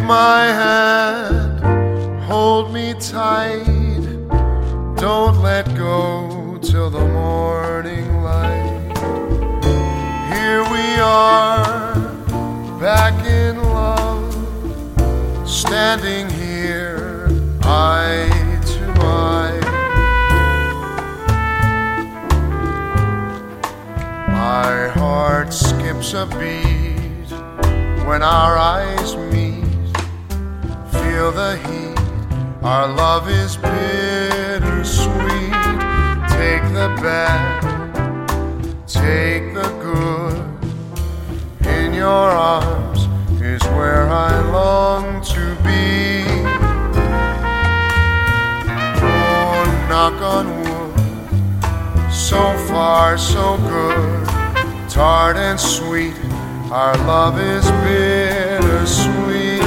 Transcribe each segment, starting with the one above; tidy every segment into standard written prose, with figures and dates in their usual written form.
my hand, hold me tight, don't let go till the morning light. Here we are, back in love, standing here, eye to eye. My heart skips a beat when our eyes meet. Feel the heat, our love is bittersweet. Take the bad, take the good. In your arms is where I long to be. Oh, knock on wood, so far so good. Tart and sweet, our love is bittersweet.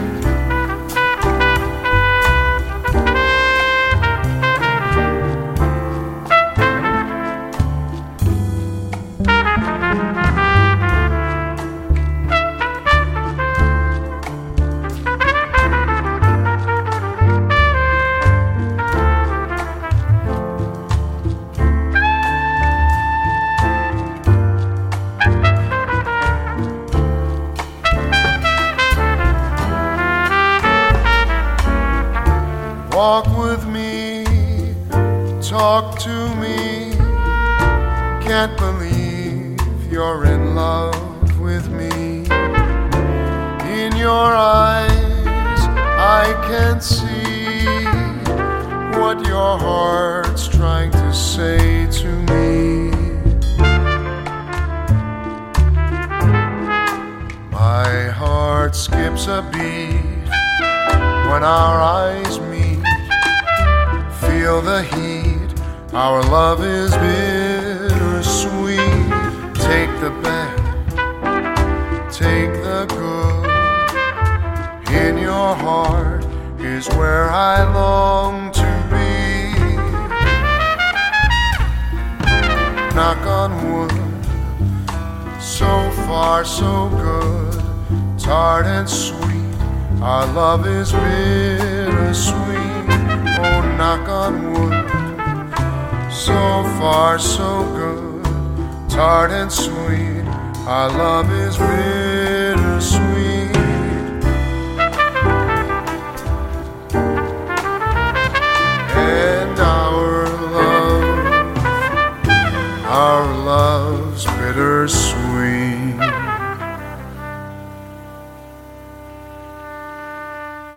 Walk with me, talk to me. Can't believe you're in love with me. In your eyes I can see what your heart's trying to say to me. My heart skips a beat when our eyes meet. Feel the heat, our love is bittersweet. Take the bad, take the good. In your heart is where I long to be. Knock on wood, so far so good. Tart and sweet, our love is bittersweet. Oh, knock on wood, so far so good. Tart and sweet, our love is bittersweet. And our love's bittersweet.